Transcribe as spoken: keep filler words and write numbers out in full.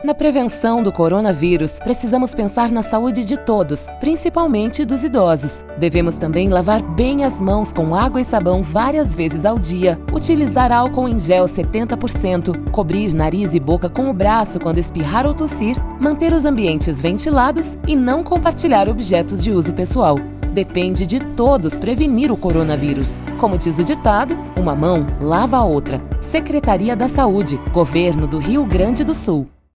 Na prevenção do coronavírus, precisamos pensar na saúde de todos, principalmente dos idosos. Devemos também lavar bem as mãos com água e sabão várias vezes ao dia, utilizar álcool em gel setenta por cento, cobrir nariz e boca com o braço quando espirrar ou tossir, manter os ambientes ventilados e não compartilhar objetos de uso pessoal. Depende de todos prevenir o coronavírus. Como diz o ditado, uma mão lava a outra. Secretaria da Saúde, Governo do Rio Grande do Sul.